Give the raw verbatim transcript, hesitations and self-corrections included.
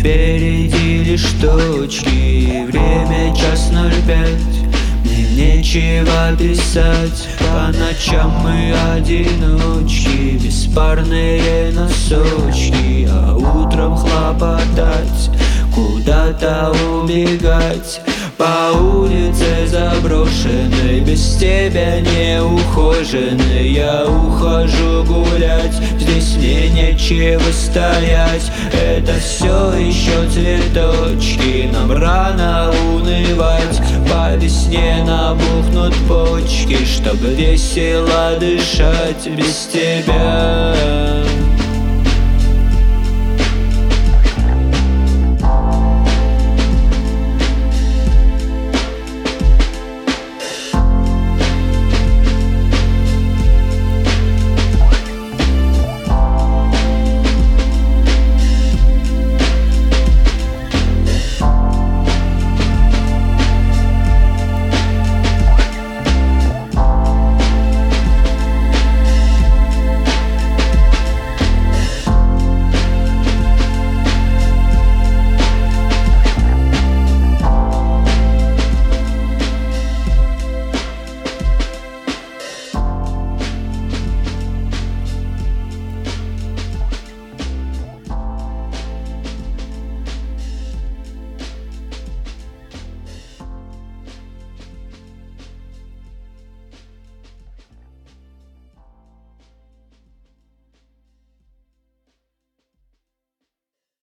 впереди лишь точки. Время час ноль пять. Мне нечего писать. По ночам мы одиночки, беспарные носочки. А утром хлопотать, куда-то убегать. По улице заброшенной, без тебя не ухоженной. Я ухожу гулять, здесь мне нечего стоять. Это все еще цветочки, нам рано унывать. По весне набухнут почки, чтобы весело дышать без тебя.